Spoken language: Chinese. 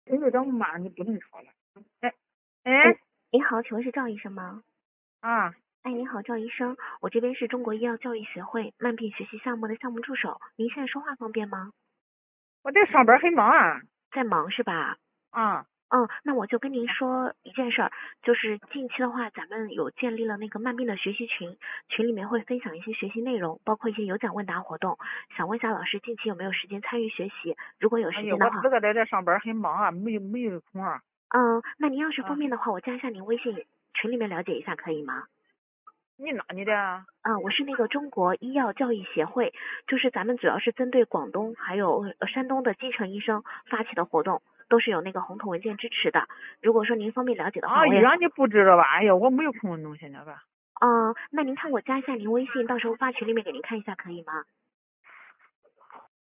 有点慢，你不能说了。哎哎， 哎您好，请问是赵医生吗？ 啊， 哎，您好，赵医生，我这边是中国医药教育协会慢病学习项目的项目助手，您现在说话方便吗？ 我在上班很忙啊。 在忙是吧？ 啊， 那我就跟您说一件事儿，就是近期的话，咱们有建立了那个慢病的学习群，群里面会分享一些学习内容，包括一些有奖问答活动。想问一下老师，近期有没有时间参与学习？如果有哎呀， 时间的话， 我自个在这上班很忙啊，没有空啊。 那您要是方啊， 便的话，我加一下您微信，群里面了解一下可以吗？ 你哪里的啊？ 我是那个中国医药教育协会，就是咱们主要是针对广东还有山东的基层医生发起的活动，都是有那个红头文件支持的。如果说您方便了解的话， 啊， 我也医院你布置了吧？哎呀，我没有空弄现在吧。 那您看我加一下您微信，到时候发群里面给您看一下可以吗？